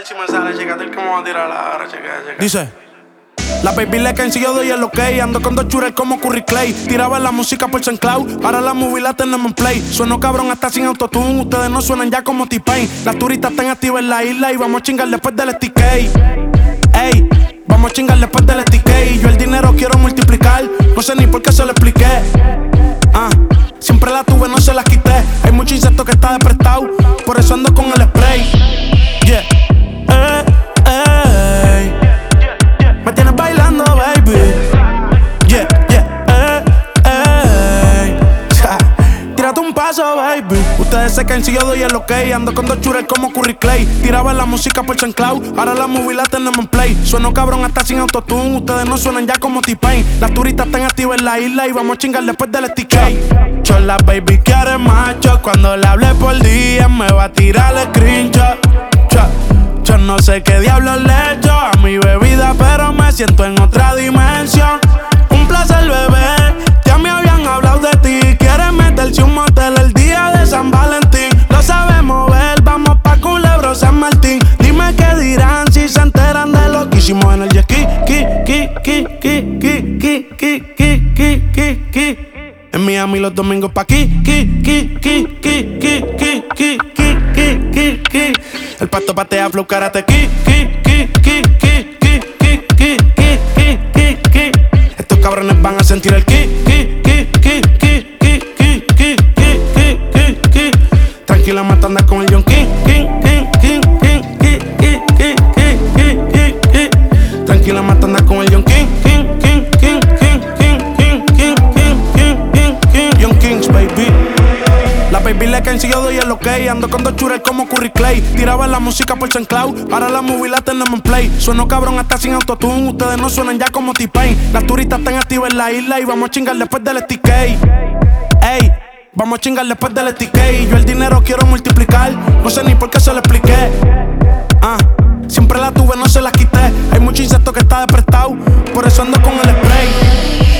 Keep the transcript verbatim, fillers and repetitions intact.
ver si me sale, chécate el que me va a tirar ahora, checa, checa. Dice: la baby le caen si yo doy el ok. Ando con dos chures como Curry Clay. Tiraba la música por SoundCloud, ahora la movie la tenemos en play. Sueno cabrón hasta sin autotune, ustedes no suenan ya como T-Pain. Las turistas están activas en la isla y vamos a chingar después del S T K. Ey, vamos a chingar después del S T K. Yo el dinero quiero multiplicar, no sé ni por qué se lo expliqué. Ah, siempre la tuve, no se la quité. Hay mucho insecto que está desprestado, por eso ando con el spray. Yeah, eh, eh. Me tienes bailando, baby. Yeah, yeah, eh, eh. Tírate un paso, baby. Ustedes se caen si yo doy el ok. Ando con dos chures como Curry Clay. Tiraba la música por SoundCloud, ahora la movie la tenemos en play. Sueno cabrón hasta sin autotune, ustedes no suenan ya como T-Pain. Las turistas están activas en la isla y vamos a chingar después del S T K. Chola, baby, quiere macho. Cuando le hable por día me va a tirar el screenshot. Yo no sé qué diablos le echo a mi bebida, pero me siento en otra dimensión. Un placer, bebé, ya me habían hablado de ti. Quieres meterse un motel el día de San Valentín. Lo sabemos ver, vamos pa' Culebro, San Martín. Dime qué dirán si se enteran de lo que hicimos en el jet ski. Ki, ki, ki, ki, ki, ki, ki, ki, ki, ki, ki. En Miami los domingos pa' aquí. Ki, ki, ki, ki, ki, ki, ki, ki, ki, ki, ki. El pasto patea flow karate ki, ki, ki, ki, ki, ki, ki, ki, ki, ki, ki, ki. Estos cabrones van a sentir el ki, ki, ki, ki, ki, ki, ki, ki, ki, ki, ki. Tranquila, mata andar con el John King, King, King, King, King, King, King, King, King, King, King. Tranquila, mata andar con el John King, King, King, King, King, King, King, King, King, King, King, Young Kings, baby. La baby le caen si yo doy el ok. Ando con dos chures como Curry Clay. Tiraba la música por SoundCloud, ahora la movie la tenemos en play. Sueno cabrón hasta sin autotune, ustedes no suenan ya como T-Pain. Las turistas están activas en la isla y vamos a chingar después del S T K. Ey, vamos a chingar después del S T K. Yo el dinero quiero multiplicar, no sé ni por qué se lo expliqué. Ah, siempre la tuve, no se la quité. Hay mucho insecto que está desprestado, por eso ando con el spray.